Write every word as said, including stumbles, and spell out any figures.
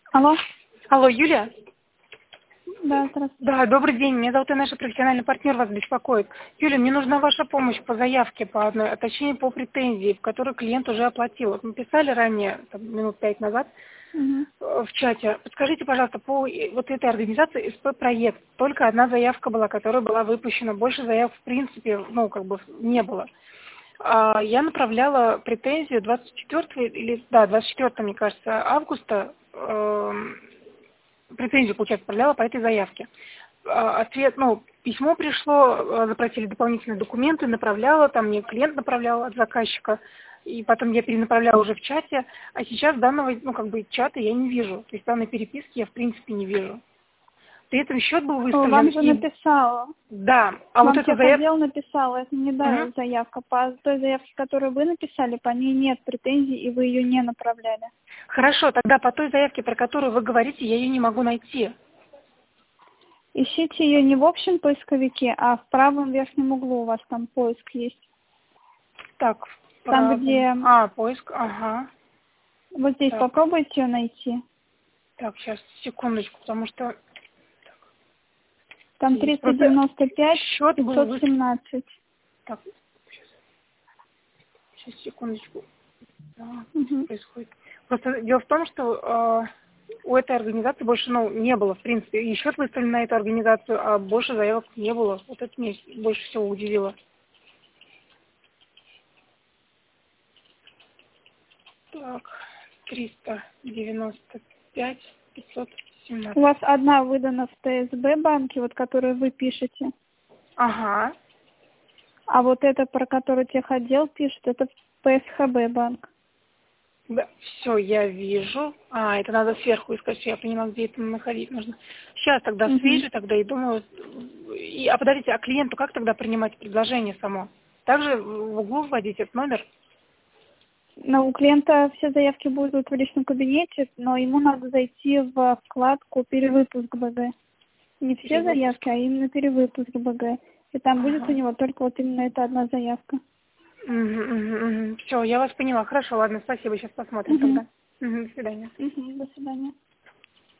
Алло. Алло, Юлия? Да, здравствуйте. Да, добрый день. Меня зовут Инна, профессиональный партнер вас беспокоит. Юлия, мне нужна ваша помощь по заявке по одной, а точнее по претензии, в которой клиент уже оплатил. Вот мы писали ранее, там, минут пять назад, Угу. э, в чате. Подскажите, пожалуйста, по э, вот этой организации СП-проект только одна заявка была, которая была выпущена. Больше заявок в принципе, ну, как бы не было. А, Я направляла претензию двадцать четвёртого или, да, двадцать четвёртого, мне кажется, августа, эм, претензию, получается, отправляла по этой заявке. А, Ответ, ну, письмо пришло, э, запросили дополнительные документы, направляла, там мне клиент направлял от заказчика, и потом я перенаправляла уже в чате, а сейчас данного, ну, как бы, чата я не вижу, то есть данной переписки я, в принципе, не вижу. При этом счет был выставлен, Вам же и, написала. да, а вот Вам эта заявка... техотдел написала, это не да, заявка. По той заявке, которую вы написали, по ней нет претензий, и вы ее не направляли. Хорошо, тогда по той заявке, про которую вы говорите, я ее не могу найти. Ищите ее не в общем поисковике, а в правом верхнем углу у вас там поиск есть. Так, в Там, правом. где... А, поиск, ага. Вот здесь Так, попробуйте ее найти. так, сейчас, секундочку, потому что Там здесь триста просто девяносто пять счет был пятьсот выставлен. семнадцать. Так, сейчас, сейчас, секундочку. А, что Угу. происходит? Просто дело в том, что э, у этой организации больше, ну, не было, в принципе. И счет выставлен на эту организацию, а больше заявок не было. Вот это меня больше всего удивило. Так, триста девяносто пять пятьсот У семнадцать. вас одна выдана в ТСБ банке, вот которую вы пишете. Ага. А вот это, про которую техотдел пишет, это ПСХБ банк. Да, все, я вижу. А, это надо сверху искать, всё, я поняла, где это находить нужно. Сейчас тогда Угу. свяжу, тогда и думаю... И, а подождите, а клиенту как тогда принимать предложение само? Также в углу вводить этот номер? Но у клиента все заявки будут в личном кабинете, но ему надо зайти в вкладку «Перевыпуск БГ». Не все Перевыпуск. заявки, а именно «Перевыпуск БГ». И там будет у Ага. него только вот именно эта одна заявка. Все, я вас поняла. Хорошо, ладно, спасибо, сейчас посмотрим Угу. тогда. Мгм, до свидания. Угу. До свидания.